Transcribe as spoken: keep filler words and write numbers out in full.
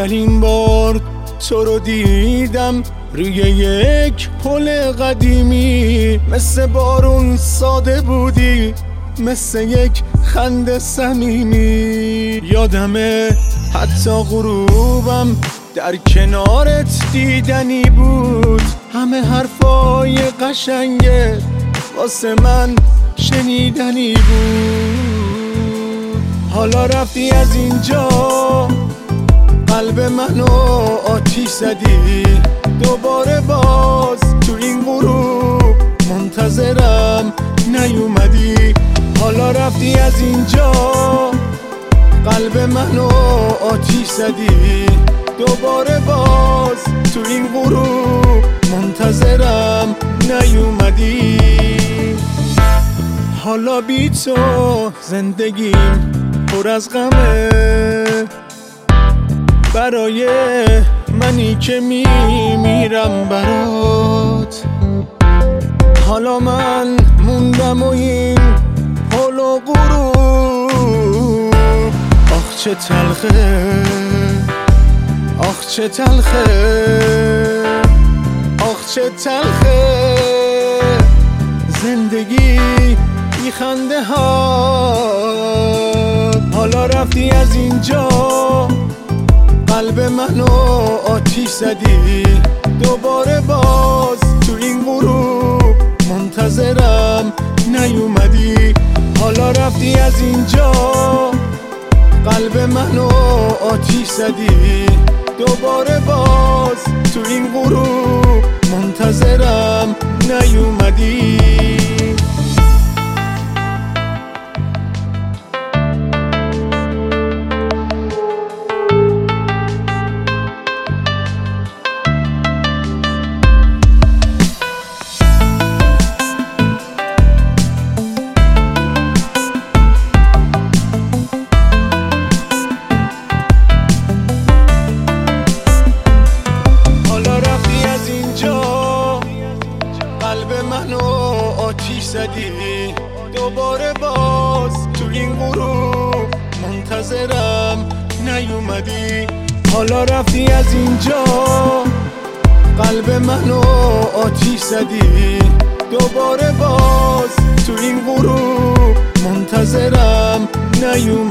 اولین بار تو رو دیدم روی یک پل قدیمی، مثل بارون ساده بودی، مثل یک خنده صمیمی. یادمه حتی غروبم در کنارت دیدنی بود، همه حرفای قشنگت واسه من شنیدنی بود. حالا رفتی از اینجا، قلب منو آتیش زدی، دوباره باز تو این غروب منتظرم نیومدی. حالا رفتی از اینجا، قلب منو آتیش زدی، دوباره باز تو این غروب منتظرم نیومدی. حالا بی تو زندگیم پر از غمه، برای منی که میمیرم برات. حالا من موندم و این پل و غروب، آخ چه تلخه، آخ چه تلخه، آخ چه تلخه زندگی بی خنده ها. حالا رفتی از اینجا، قلب منو آتیش زدی، دوباره باز تو این غروب منتظرم نیومدی. حالا رفتی از اینجا، قلب منو آتیش زدی، دوباره باز تو این غروب منتظرم نیومدی. قلب منو آتیش زدی، دوباره باز تو این غروب منتظرم نیومدی. حالا رفتی از اینجا، قلب منو آتیش زدی، دوباره باز تو این غروب منتظرم نیومدی.